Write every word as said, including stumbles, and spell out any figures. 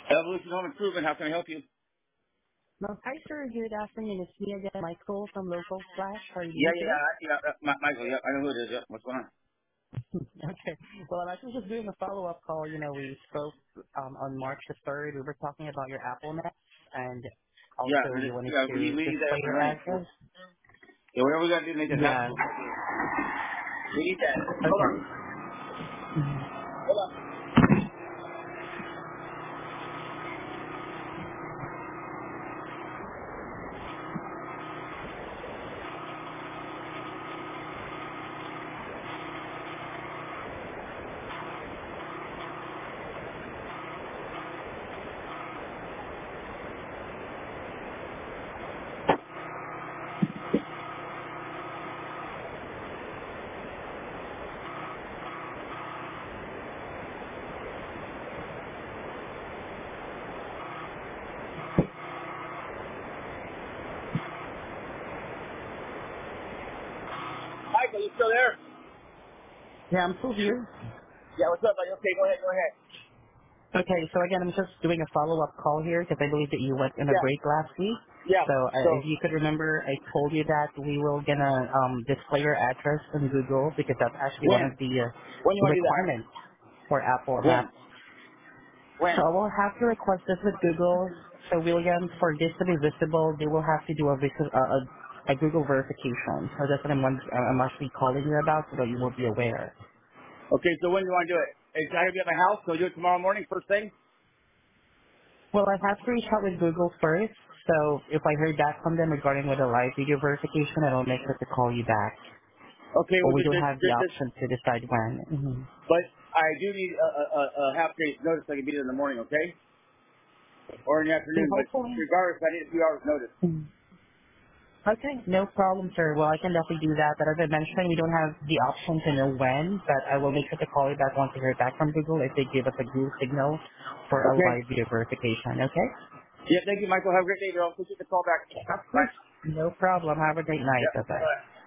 Evolution Home Improvement, how can I help you? Well, hi, sir. Good afternoon. It's me again, Michael from Local Flash. How are you Yeah, doing yeah, today? yeah, yeah, uh, Ma- Michael, yeah, I know who it is, yeah. What's going on? Okay. Well, I'm actually just doing a follow-up call. You know, we spoke um, on March the third. We were talking about your Apple Nest, and Yeah, also you this- wanted yeah, we, to we need that display up and your running. address. Yeah, whatever we gotta do to make that happen. Yeah. We need that. Hold on. Okay. Mhm. Hold on. Michael, you still there? Yeah, I'm still here. Yeah, what's up, buddy? Okay, go ahead, go ahead. Okay, so again, I'm just doing a follow-up call here because I believe that you went on a Yeah, break last week. yeah. So uh, So, if you could remember, I told you that we will gonna um, display your address on Google because that's actually one when? of the uh, When you want to do that? requirements for Apple When? Maps. When? So I will have to request this with Google. So William, for this to be visible, they will have to do a, vis- uh, a, a Google verification. So that's what I'm, wond- uh, I'm actually calling you about so that you will be aware. Okay, so when do you want to do it? Hey, can I have you at my house? Can we do it tomorrow morning, first thing? Well, I have to reach out with Google first. So if I heard back from them regarding with a live video verification, I will make sure to call you back. Okay, Or well, we just, do just, have the just, just option to decide when. hmm but I do need a, a, a a half day's notice so I can be there in the morning, okay? Or in the So afternoon, but hopefully. regardless, I need a few hours notice. Mhm. Okay, no problem, sir. Well, I can definitely do that. But as I mentioned, we don't have the option to know when, but I will make sure to call you back once I hear back from Google if they give us a green signal for a Okay? live video verification, okay? Yeah, thank you, Michael. Have a great day, girl. Appreciate the call back. Of Bye. course. No problem. Have a great night. Yep. Bye-bye. Bye.